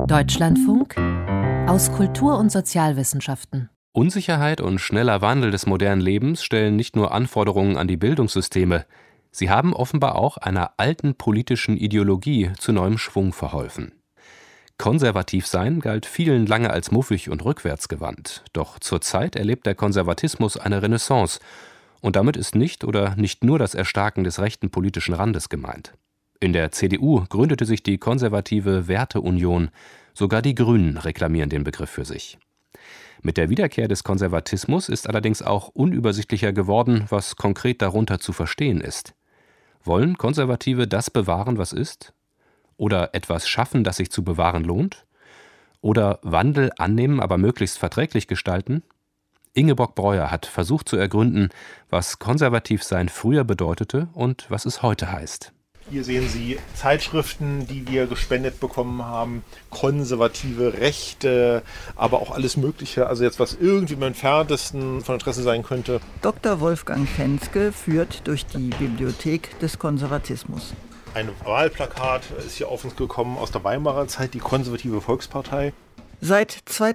Deutschlandfunk aus Kultur- und Sozialwissenschaften. Unsicherheit und schneller Wandel des modernen Lebens stellen nicht nur Anforderungen an die Bildungssysteme, sie haben offenbar auch einer alten politischen Ideologie zu neuem Schwung verholfen. Konservativ sein galt vielen lange als muffig und rückwärtsgewandt, doch zurzeit erlebt der Konservatismus eine Renaissance, und damit ist nicht nur das Erstarken des rechten politischen Randes gemeint. In der CDU gründete sich die konservative Werteunion, sogar die Grünen reklamieren den Begriff für sich. Mit der Wiederkehr des Konservatismus ist allerdings auch unübersichtlicher geworden, was konkret darunter zu verstehen ist. Wollen Konservative das bewahren, was ist? Oder etwas schaffen, das sich zu bewahren lohnt? Oder Wandel annehmen, aber möglichst verträglich gestalten? Ingeborg Breuer hat versucht zu ergründen, was Konservativsein früher bedeutete und was es heute heißt. Hier sehen Sie Zeitschriften, die wir gespendet bekommen haben, konservative Rechte, aber auch alles Mögliche, also jetzt was irgendwie im Entferntesten von Interesse sein könnte. Dr. Wolfgang Fenske führt durch die Bibliothek des Konservatismus. Ein Wahlplakat ist hier auf uns gekommen aus der Weimarer Zeit, die Konservative Volkspartei. Seit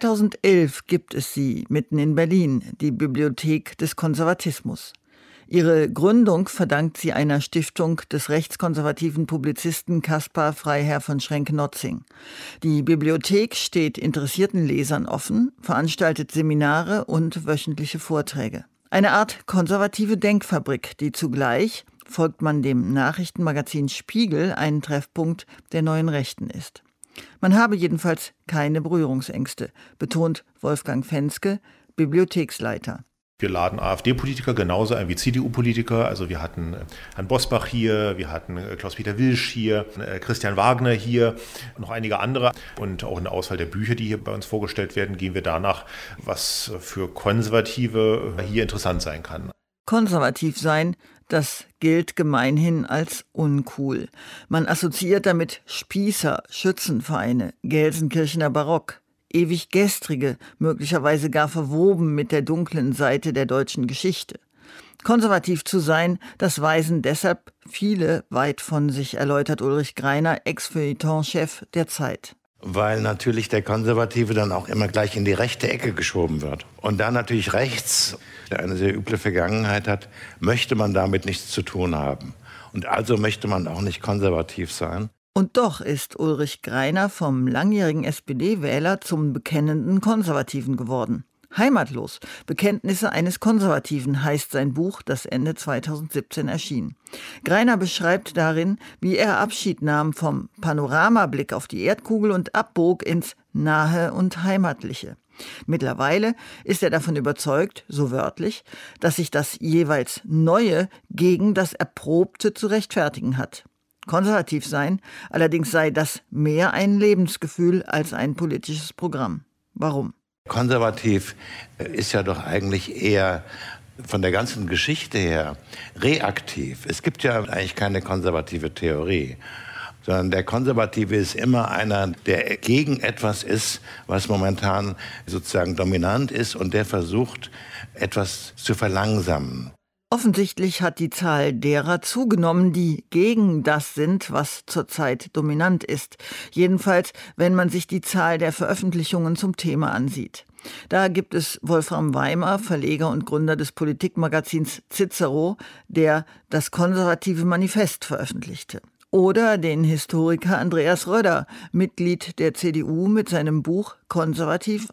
2011 gibt es sie mitten in Berlin, die Bibliothek des Konservatismus. Ihre Gründung verdankt sie einer Stiftung des rechtskonservativen Publizisten Caspar Freiherr von Schrenk-Notzing. Die Bibliothek steht interessierten Lesern offen, veranstaltet Seminare und wöchentliche Vorträge. Eine Art konservative Denkfabrik, die zugleich, folgt man dem Nachrichtenmagazin Spiegel, ein Treffpunkt der neuen Rechten ist. Man habe jedenfalls keine Berührungsängste, betont Wolfgang Fenske, Bibliotheksleiter. Wir laden AfD-Politiker genauso ein wie CDU-Politiker. Also wir hatten Herrn Bosbach hier, wir hatten Klaus-Peter Wilsch hier, Christian Wagner hier, noch einige andere. Und auch in der Auswahl der Bücher, die hier bei uns vorgestellt werden, gehen wir danach, was für Konservative hier interessant sein kann. Konservativ sein, das gilt gemeinhin als uncool. Man assoziiert damit Spießer, Schützenvereine, Gelsenkirchener Barock. Ewig gestrige, möglicherweise gar verwoben mit der dunklen Seite der deutschen Geschichte. Konservativ zu sein, das weisen deshalb viele weit von sich, erläutert Ulrich Greiner, Ex-Feuilleton-Chef der Zeit. Weil natürlich der Konservative dann auch immer gleich in die rechte Ecke geschoben wird. Und da natürlich rechts, der eine sehr üble Vergangenheit hat, möchte man damit nichts zu tun haben. Und also möchte man auch nicht konservativ sein. Und doch ist Ulrich Greiner vom langjährigen SPD-Wähler zum bekennenden Konservativen geworden. Heimatlos, Bekenntnisse eines Konservativen heißt sein Buch, das Ende 2017 erschien. Greiner beschreibt darin, wie er Abschied nahm vom Panoramablick auf die Erdkugel und abbog ins Nahe und Heimatliche. Mittlerweile ist er davon überzeugt, so wörtlich, dass sich das jeweils Neue gegen das Erprobte zu rechtfertigen hat. Konservativ sein, allerdings sei das mehr ein Lebensgefühl als ein politisches Programm. Warum? Konservativ ist ja doch eigentlich eher von der ganzen Geschichte her reaktiv. Es gibt ja eigentlich keine konservative Theorie, sondern der Konservative ist immer einer, der gegen etwas ist, was momentan sozusagen dominant ist und der versucht, etwas zu verlangsamen. Offensichtlich hat die Zahl derer zugenommen, die gegen das sind, was zurzeit dominant ist. Jedenfalls, wenn man sich die Zahl der Veröffentlichungen zum Thema ansieht. Da gibt es Wolfram Weimer, Verleger und Gründer des Politikmagazins Cicero, der das konservative Manifest veröffentlichte. Oder den Historiker Andreas Röder, Mitglied der CDU mit seinem Buch Konservativ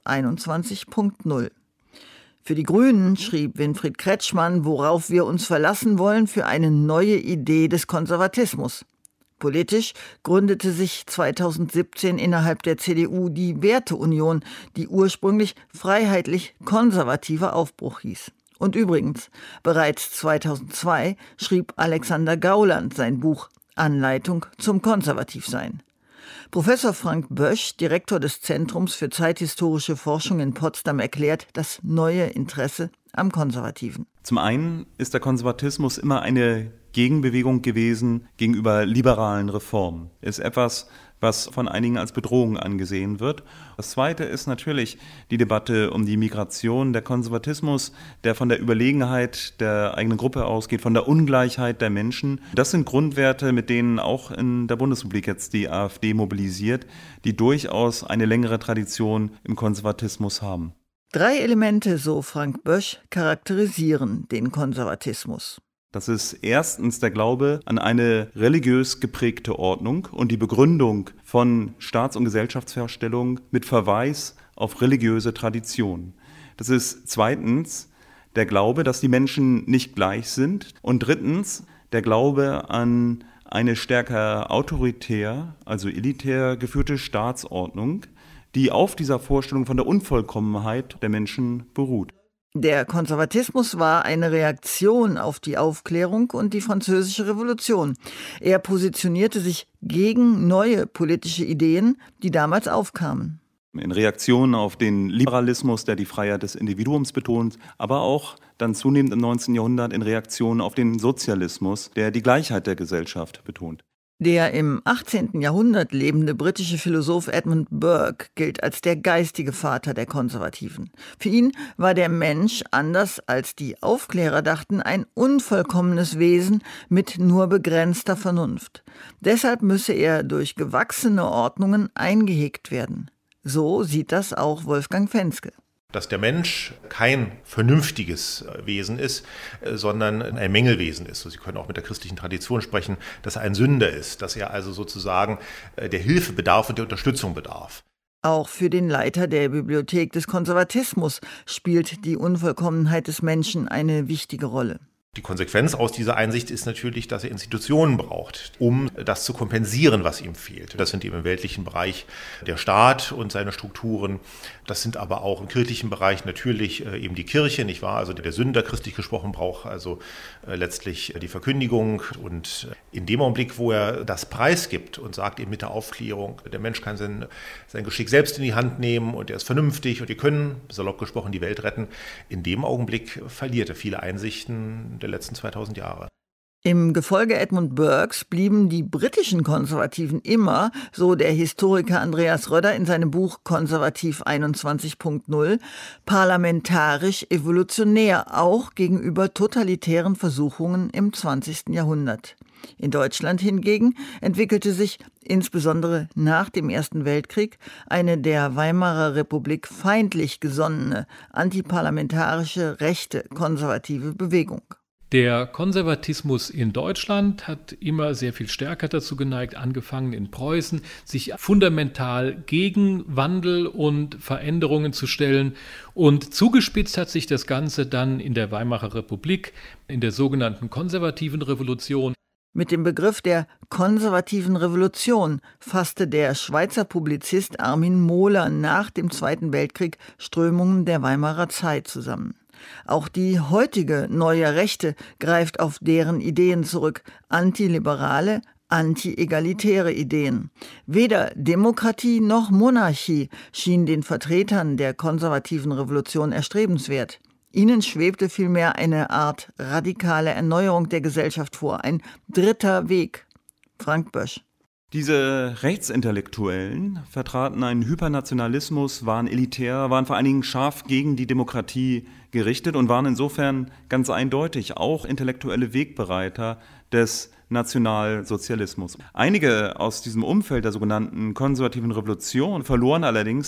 21.0. Für die Grünen schrieb Winfried Kretschmann, worauf wir uns verlassen wollen für eine neue Idee des Konservatismus. Politisch gründete sich 2017 innerhalb der CDU die Werteunion, die ursprünglich freiheitlich-konservativer Aufbruch hieß. Und übrigens, bereits 2002 schrieb Alexander Gauland sein Buch Anleitung zum Konservativsein. Professor Frank Bösch, Direktor des Zentrums für zeithistorische Forschung in Potsdam, erklärt das neue Interesse am Konservativen. Zum einen ist der Konservatismus immer eine Gegenbewegung gewesen gegenüber liberalen Reformen. Ist etwas, was von einigen als Bedrohung angesehen wird. Das Zweite ist natürlich die Debatte um die Migration, der Konservatismus, der von der Überlegenheit der eigenen Gruppe ausgeht, von der Ungleichheit der Menschen. Das sind Grundwerte, mit denen auch in der Bundesrepublik jetzt die AfD mobilisiert, die durchaus eine längere Tradition im Konservatismus haben. 3 Elemente, so Frank Bösch, charakterisieren den Konservatismus. Das ist erstens der Glaube an eine religiös geprägte Ordnung und die Begründung von Staats- und Gesellschaftsvorstellungen mit Verweis auf religiöse Tradition. Das ist zweitens der Glaube, dass die Menschen nicht gleich sind. Und drittens der Glaube an eine stärker autoritär, also elitär geführte Staatsordnung, die auf dieser Vorstellung von der Unvollkommenheit der Menschen beruht. Der Konservatismus war eine Reaktion auf die Aufklärung und die Französische Revolution. Er positionierte sich gegen neue politische Ideen, die damals aufkamen. In Reaktion auf den Liberalismus, der die Freiheit des Individuums betont, aber auch dann zunehmend im 19. Jahrhundert in Reaktion auf den Sozialismus, der die Gleichheit der Gesellschaft betont. Der im 18. Jahrhundert lebende britische Philosoph Edmund Burke gilt als der geistige Vater der Konservativen. Für ihn war der Mensch, anders als die Aufklärer dachten, ein unvollkommenes Wesen mit nur begrenzter Vernunft. Deshalb müsse er durch gewachsene Ordnungen eingehegt werden. So sieht das auch Wolfgang Fenske. Dass der Mensch kein vernünftiges Wesen ist, sondern ein Mängelwesen ist. Sie können auch mit der christlichen Tradition sprechen, dass er ein Sünder ist, dass er also sozusagen der Hilfe bedarf und der Unterstützung bedarf. Auch für den Leiter der Bibliothek des Konservatismus spielt die Unvollkommenheit des Menschen eine wichtige Rolle. Die Konsequenz aus dieser Einsicht ist natürlich, dass er Institutionen braucht, um das zu kompensieren, was ihm fehlt. Das sind eben im weltlichen Bereich der Staat und seine Strukturen. Das sind aber auch im kirchlichen Bereich natürlich eben die Kirche, nicht wahr? Also der Sünder, christlich gesprochen, braucht also letztlich die Verkündigung. Und in dem Augenblick, wo er das preisgibt und sagt eben mit der Aufklärung, der Mensch kann sein Geschick selbst in die Hand nehmen und er ist vernünftig und wir können, salopp gesprochen, die Welt retten, in dem Augenblick verliert er viele Einsichten der letzten 2000 Jahre. Im Gefolge Edmund Burkes blieben die britischen Konservativen immer, so der Historiker Andreas Rödder in seinem Buch Konservativ 21.0, parlamentarisch evolutionär, auch gegenüber totalitären Versuchungen im 20. Jahrhundert. In Deutschland hingegen entwickelte sich, insbesondere nach dem Ersten Weltkrieg, eine der Weimarer Republik feindlich gesonnene, antiparlamentarische, rechte, konservative Bewegung. Der Konservatismus in Deutschland hat immer sehr viel stärker dazu geneigt, angefangen in Preußen, sich fundamental gegen Wandel und Veränderungen zu stellen. Und zugespitzt hat sich das Ganze dann in der Weimarer Republik, in der sogenannten konservativen Revolution. Mit dem Begriff der konservativen Revolution fasste der Schweizer Publizist Armin Mohler nach dem Zweiten Weltkrieg Strömungen der Weimarer Zeit zusammen. Auch die heutige neue Rechte greift auf deren Ideen zurück, antiliberale, anti-egalitäre Ideen. Weder Demokratie noch Monarchie schien den Vertretern der konservativen Revolution erstrebenswert. Ihnen schwebte vielmehr eine Art radikale Erneuerung der Gesellschaft vor, ein dritter Weg. Frank Bösch. Diese Rechtsintellektuellen vertraten einen Hypernationalismus, waren elitär, waren vor allen Dingen scharf gegen die Demokratie gerichtet und waren insofern ganz eindeutig auch intellektuelle Wegbereiter des Nationalsozialismus. Einige aus diesem Umfeld der sogenannten konservativen Revolution verloren allerdings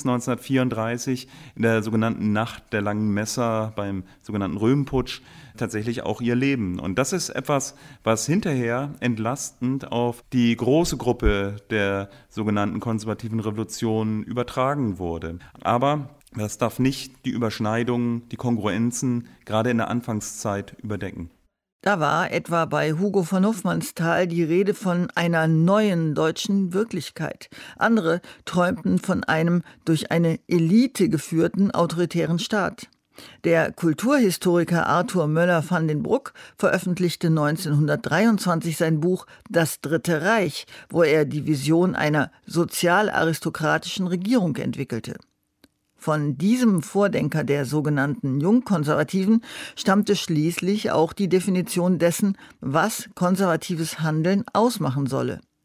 1934 in der sogenannten Nacht der langen Messer beim sogenannten Röhmputsch tatsächlich auch ihr Leben. Und das ist etwas, was hinterher entlastend auf die große Gruppe der sogenannten konservativen Revolution übertragen wurde. Aber das darf nicht die Überschneidungen, die Kongruenzen gerade in der Anfangszeit überdecken. Da war etwa bei Hugo von Hofmannsthal die Rede von einer neuen deutschen Wirklichkeit. Andere träumten von einem durch eine Elite geführten autoritären Staat. Der Kulturhistoriker Arthur Möller-van den Bruck veröffentlichte 1923 sein Buch »Das Dritte Reich«, wo er die Vision einer sozial-aristokratischen Regierung entwickelte. Von diesem Vordenker der sogenannten Jungkonservativen stammte schließlich auch die Definition dessen, was konservatives Handeln ausmachen solle.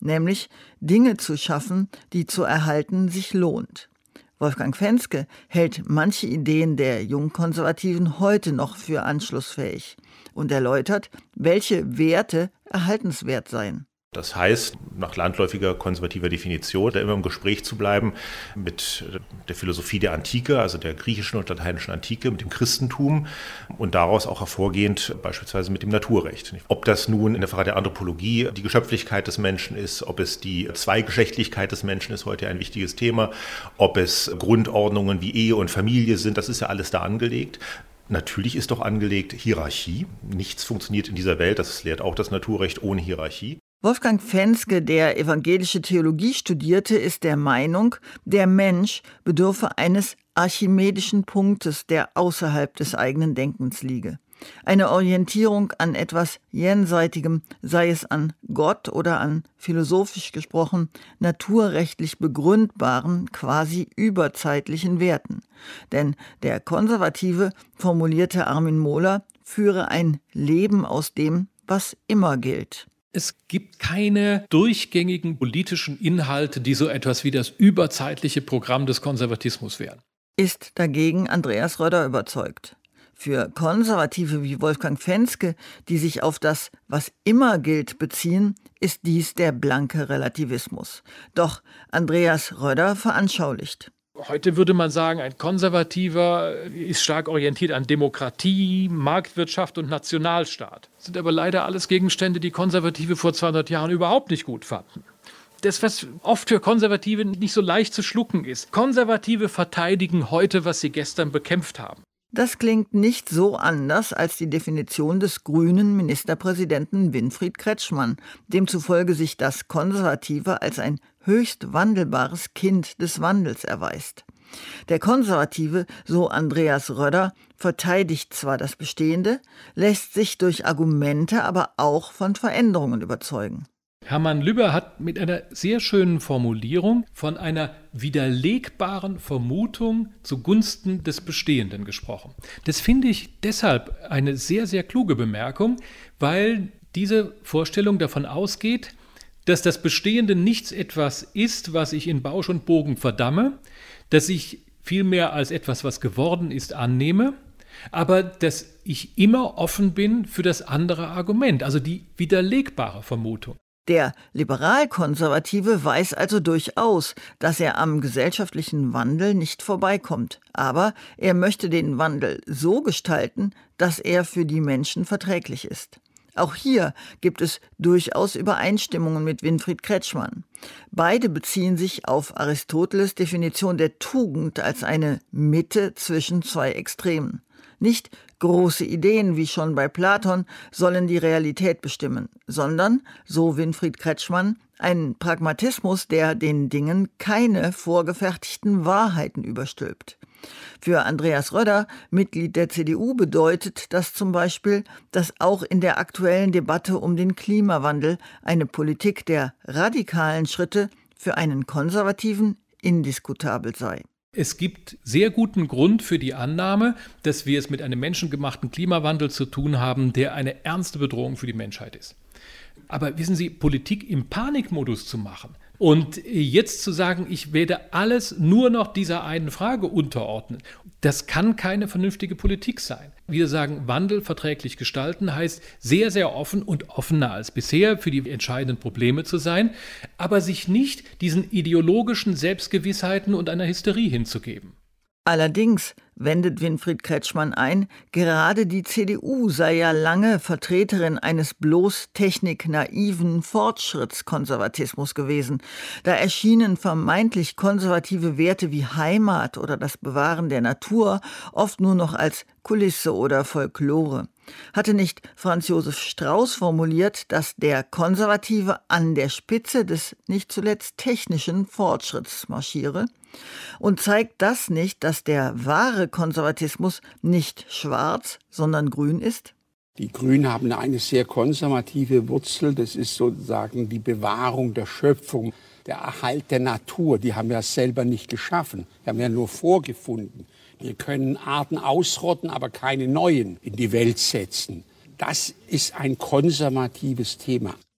nämlich Dinge zu schaffen, die zu erhalten sich lohnt. Wolfgang Fenske hält manche Ideen der Jungkonservativen heute noch für anschlussfähig und erläutert, welche Werte erhaltenswert seien. Das heißt, nach landläufiger konservativer Definition, da immer im Gespräch zu bleiben mit der Philosophie der Antike, also der griechischen und lateinischen Antike, mit dem Christentum und daraus auch hervorgehend beispielsweise mit dem Naturrecht. Ob das nun in der Frage der Anthropologie die Geschöpflichkeit des Menschen ist, ob es die Zweigeschlechtlichkeit des Menschen ist, heute ein wichtiges Thema, ob es Grundordnungen wie Ehe und Familie sind, das ist ja alles da angelegt. Natürlich ist doch angelegt Hierarchie. Nichts funktioniert in dieser Welt, das lehrt auch das Naturrecht, ohne Hierarchie. Wolfgang Fenske, der evangelische Theologie studierte, ist der Meinung, der Mensch bedürfe eines archimedischen Punktes, der außerhalb des eigenen Denkens liege. Eine Orientierung an etwas Jenseitigem, sei es an Gott oder an, philosophisch gesprochen, naturrechtlich begründbaren, quasi überzeitlichen Werten. Denn der Konservative, formulierte Armin Mohler, führe ein Leben aus dem, was immer gilt. Es gibt keine durchgängigen politischen Inhalte, die so etwas wie das überzeitliche Programm des Konservatismus wären. Ist dagegen Andreas Rödder überzeugt. Für Konservative wie Wolfgang Fenske, die sich auf das, was immer gilt, beziehen, ist dies der blanke Relativismus. Doch Andreas Rödder veranschaulicht. Heute würde man sagen, ein Konservativer ist stark orientiert an Demokratie, Marktwirtschaft und Nationalstaat. Das sind aber leider alles Gegenstände, die Konservative vor 200 Jahren überhaupt nicht gut fanden. Das, was oft für Konservative nicht so leicht zu schlucken ist. Konservative verteidigen heute, was sie gestern bekämpft haben. Das klingt nicht so anders als die Definition des grünen Ministerpräsidenten Winfried Kretschmann, demzufolge sich das Konservative als ein höchst wandelbares Kind des Wandels erweist. Der Konservative, so Andreas Rödder, verteidigt zwar das Bestehende, lässt sich durch Argumente aber auch von Veränderungen überzeugen. Hermann Lübbe hat mit einer sehr schönen Formulierung von einer widerlegbaren Vermutung zugunsten des Bestehenden gesprochen. Das finde ich deshalb eine sehr, sehr kluge Bemerkung, weil diese Vorstellung davon ausgeht, dass das Bestehende nichts etwas ist, was ich in Bausch und Bogen verdamme, dass ich vielmehr als etwas, was geworden ist, annehme, aber dass ich immer offen bin für das andere Argument, also die widerlegbare Vermutung. Der Liberalkonservative weiß also durchaus, dass er am gesellschaftlichen Wandel nicht vorbeikommt. Aber er möchte den Wandel so gestalten, dass er für die Menschen verträglich ist. Auch hier gibt es durchaus Übereinstimmungen mit Winfried Kretschmann. Beide beziehen sich auf Aristoteles Definition der Tugend als eine Mitte zwischen zwei Extremen. Nicht große Ideen wie schon bei Platon sollen die Realität bestimmen, sondern, so Winfried Kretschmann, ein Pragmatismus, der den Dingen keine vorgefertigten Wahrheiten überstülpt. Für Andreas Rödder, Mitglied der CDU, bedeutet das zum Beispiel, dass auch in der aktuellen Debatte um den Klimawandel eine Politik der radikalen Schritte für einen Konservativen indiskutabel sei. Es gibt sehr guten Grund für die Annahme, dass wir es mit einem menschengemachten Klimawandel zu tun haben, der eine ernste Bedrohung für die Menschheit ist. Aber wissen Sie, Politik im Panikmodus zu machen und jetzt zu sagen, ich werde alles nur noch dieser einen Frage unterordnen, das kann keine vernünftige Politik sein. Wir sagen, Wandel verträglich gestalten heißt sehr, sehr offen und offener als bisher für die entscheidenden Probleme zu sein, aber sich nicht diesen ideologischen Selbstgewissheiten und einer Hysterie hinzugeben. Allerdings wendet Winfried Kretschmann ein, gerade die CDU sei ja lange Vertreterin eines bloß techniknaiven Fortschrittskonservatismus gewesen. Da erschienen vermeintlich konservative Werte wie Heimat oder das Bewahren der Natur oft nur noch als Kulisse oder Folklore. Hatte nicht Franz Josef Strauß formuliert, dass der Konservative an der Spitze des nicht zuletzt technischen Fortschritts marschiere? Und zeigt das nicht, dass der wahre Konservatismus nicht schwarz, sondern grün ist? Die Grünen haben eine sehr konservative Wurzel. Das ist sozusagen die Bewahrung der Schöpfung, der Erhalt der Natur. Die haben wir selber nicht geschaffen. Die haben wir nur vorgefunden. Wir können Arten ausrotten, aber keine neuen in die Welt setzen. Das ist ein konservatives Thema.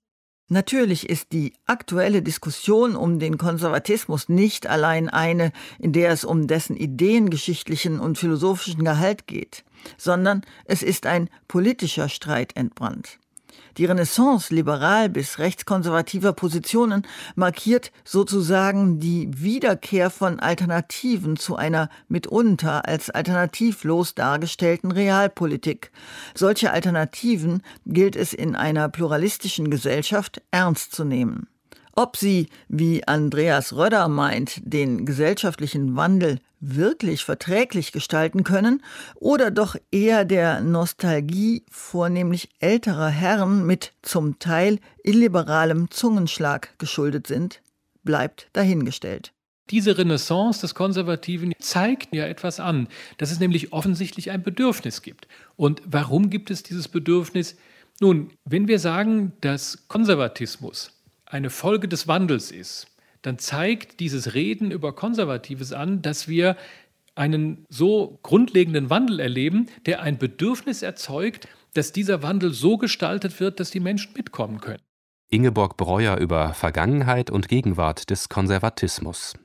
Natürlich ist die aktuelle Diskussion um den Konservatismus nicht allein eine, in der es um dessen ideengeschichtlichen und philosophischen Gehalt geht, sondern es ist ein politischer Streit entbrannt. Die Renaissance liberal bis rechtskonservativer Positionen markiert sozusagen die Wiederkehr von Alternativen zu einer mitunter als alternativlos dargestellten Realpolitik. Solche Alternativen gilt es in einer pluralistischen Gesellschaft ernst zu nehmen. Ob sie, wie Andreas Rödder meint, den gesellschaftlichen Wandel wirklich verträglich gestalten können oder doch eher der Nostalgie vornehmlich älterer Herren mit zum Teil illiberalem Zungenschlag geschuldet sind, bleibt dahingestellt. Diese Renaissance des Konservativen zeigt ja etwas an, dass es nämlich offensichtlich ein Bedürfnis gibt. Und warum gibt es dieses Bedürfnis? Nun, wenn wir sagen, dass Konservatismus eine Folge des Wandels ist, dann zeigt dieses Reden über Konservatives an, dass wir einen so grundlegenden Wandel erleben, der ein Bedürfnis erzeugt, dass dieser Wandel so gestaltet wird, dass die Menschen mitkommen können. Ingeborg Breuer über Vergangenheit und Gegenwart des Konservatismus.